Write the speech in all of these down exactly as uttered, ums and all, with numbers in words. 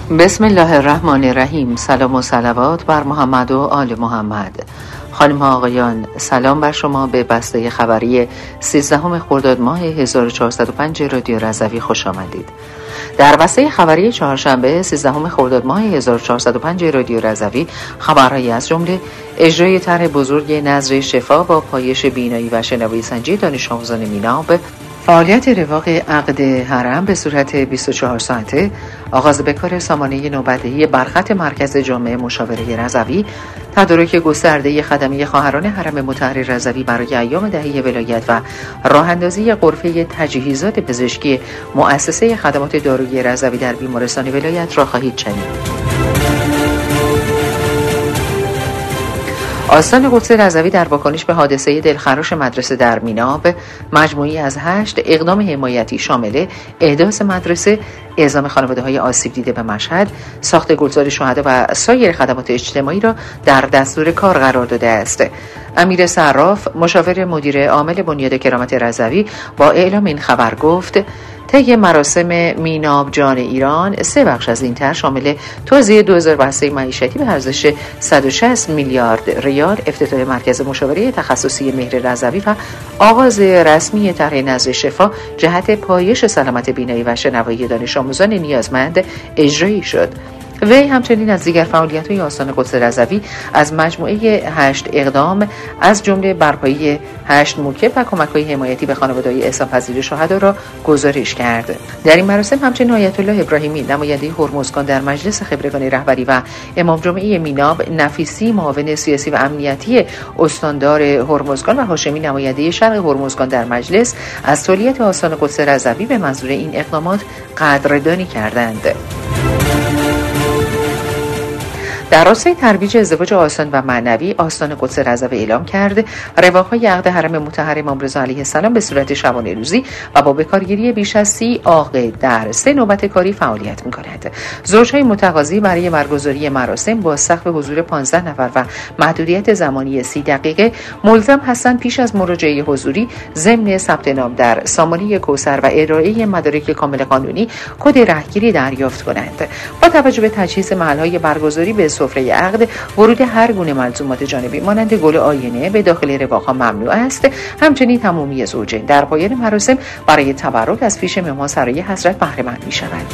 بسم الله الرحمن الرحیم. سلام و صلوات بر محمد و آل محمد. خانم ها آقایان، سلام بر شما. به بسته خبری سیزدهم خرداد ماه هزار و چهارصد و پنج رادیو رضوی خوش آمدید. در بسته خبری چهارشنبه سیزدهم خرداد ماه هزار و چهارصد و پنج رادیو رضوی خبرهایی از جمله اجرای طرح بزرگ نظر شفا با پایش بینایی و شنوایی سنجی دانش آموزان میناب، فعالیت رواق عقد حرم به صورت بیست و چهار ساعته، آغاز به کار سامانه نوبدهی برخط مرکز جامع مشاوره رضوی، تدارک گسترده خدمه خواهران حرم مطهر رضوی برای ایام دهی ولایت و راه اندازی غرفه تجهیزات پزشکی مؤسسه خدمات دارویی رضوی در بیمارستان ولایت را خواهید شنید. آستان قدس رضوی در واکنش به حادثه دلخراش مدرسه در میناب مجموعی از هشت اقدام حمایتی شامل احداث مدرسه، اعزام خانواده‌های آسیب دیده به مشهد، ساخت گلزار شهدا و سایر خدمات اجتماعی را در دستور کار قرار داده است. امیر صراف، مشاور مدیر عامل بنیاد کرامت رضوی، با اعلام این خبر گفت: طی مراسم میناب جان ایران، سه بخش از این طرح شامل توزیع دو هزار بسته معیشتی به ارزش صد و شصت میلیارد ریال، افتتاح مرکز مشاوره تخصصی مهر رضوی و آغاز رسمی طرح نظر شفا جهت پایش سلامت بینایی و شنوایی دانش آموزان نیازمند اجرایی شد. وی همچنین از دیگر فعالیت‌های آستان قدس رضوی از مجموعه هشت اقدام از جمله برپایی هشت موکب و کمک‌های حمایتی به خانواده‌های احسان‌پذیر شهدا را گزارش کرد. در این مراسم همچنین آیت الله ابراهیمی، نماینده هرمزگان در مجلس خبرگان رهبری و امام جمعه میناب، نفیسی، معاون سیاسی و امنیتی استاندار هرمزگان و هاشمی، نماینده شرق هرمزگان در مجلس، از فعالیت آستان قدس رضوی به منظور این اقدامات قدردانی کردند. در راستای ترویج ازدواج آسان و معنوی، آستان قدس رضوی اعلام کرد رواق‌های عقد حرم مطهر امام رضا علیه السلام به صورت شبانه روزی و با بکارگیری بیش از سی عاقد در سه نوبت کاری فعالیت می‌کند. زوج‌های متقاضی برای برگزاری مراسم با سقف حضور پانزده نفر و محدودیت زمانی سی دقیقه ملزم هستند پیش از مراجعه حضوری ضمن ثبت نام در سامانه کوثر و ارائه مدارک کامل قانونی کد رهگیری دریافت کنند. با توجه به تجهیز محل‌های برگزاری به سفره عقد، ورود هر گونه ملزومات جانبی مانند گل آینه به داخل رواق‌ها ممنوع است. همچنین تمامی زوجین در پایان مراسم برای تبرک از پیش مهمان سرای حضرت بهره مند می‌شوند.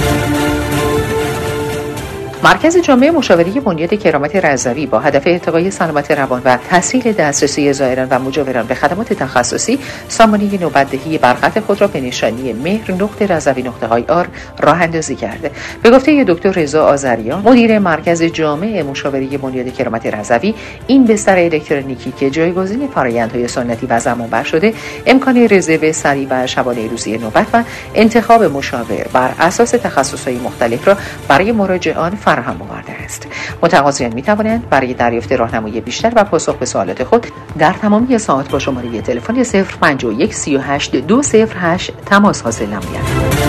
مرکز جامع مشاوره بنیاد کرامت رضوی با هدف ارتقای سلامت روان و تسهیل دسترسی زائران و مجاوران به خدمات تخصصی، سامانه نوبدهی برخط خود را به نشانی مهر نقطه رضوی نقطه آی آر راه اندازی کرده. به گفته دکتر رضا آذریان، مدیر مرکز جامع مشاوره بنیاد کرامت رضوی، این بستر الکترونیکی که جایگزین فرآیندهای سنتی و زمانبر شده، امکان رزرو سریع و شبانه روزی نوبت و انتخاب مشاور بر اساس تخصص‌های مختلف را برای مراجعان فراهم آورده است. متقاضیان می توانند برای دریافت راهنمایی بیشتر و پاسخ به سوالات خود در تمامی ساعات با شماره تلفن صفر پنج یک سه هشت دو صفر هشت تماس حاصل نمایند.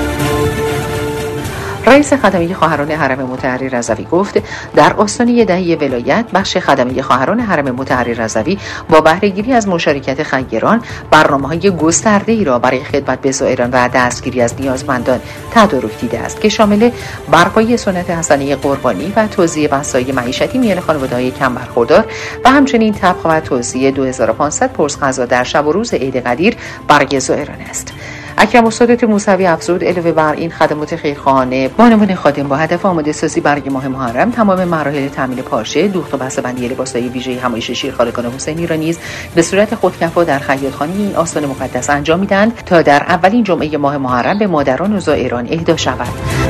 رئیس خدمه خواهران حرم مطهر رضوی گفت: در آستانه دهی ولایت، بخش خدمه خواهران حرم مطهر رضوی با بهره‌گیری از مشارکت خیران برنامه‌های گسترده‌ای را برای خدمت به زائران و دستگیری از نیازمندان تدارک دیده است که شامل برپایی سنت حسنه قربانی و توزیع بسته‌های معیشتی میان خانواده‌های کم برخوردار و همچنین طبخ و توزیع دو هزار و پانصد پرس غذا در شب و روز عید قدیر برای زائران است. اکرم السادات موسوی افزود علاوه بر این خدمات خیرخواهانه، بانوان خادم با هدف آماده سازی برای ماه محرم تمام مراحل تامین پارچه، دوخت و بسته‌بندی لباس‌های ویژه همایش شیرخوارگان حسینی را نیز به صورت خودکفا در خیاطخانه این آستان مقدس انجام می‌دهند تا در اولین جمعه ماه محرم به مادران و زائران اهدا شود.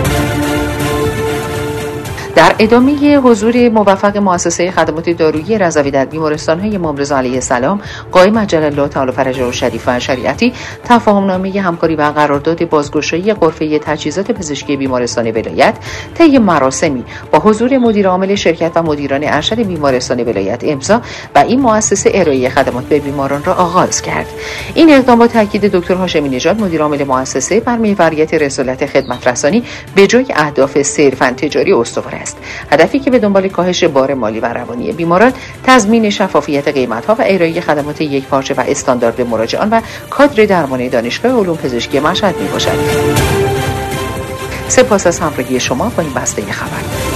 در ادامه حضور موفق مؤسسه خدمات دارویی رضوی در بیمارستان‌های امام رضا علیه السلام، قائم عجل الله تعالی فرجه الشریف و شریعتی، تفاهم‌نامه همکاری و قرارداد بازگشایی غرفه تجهیزات پزشکی بیمارستان ولایت طی مراسمی با حضور مدیر عامل شرکت و مدیران ارشد بیمارستان ولایت امضا و این مؤسسه ارائه خدمات به بیماران را آغاز کرد. این اقدام با تاکید دکتر هاشمی نژاد، مدیر عامل مؤسسه، بر محوریت رسالت خدمت رسانی به جای اهداف صرفاً تجاری استوار است. هدفی که به دنبال کاهش بار مالی و روانی بیماران، تضمین شفافیت قیمت‌ها و ارائه خدمات یکپارچه و استاندارد به مراجعان و کادر درمانی دانشگاه علوم پزشکی مشهد میباشد. سپاس از همراهی شما با این بسته خبر.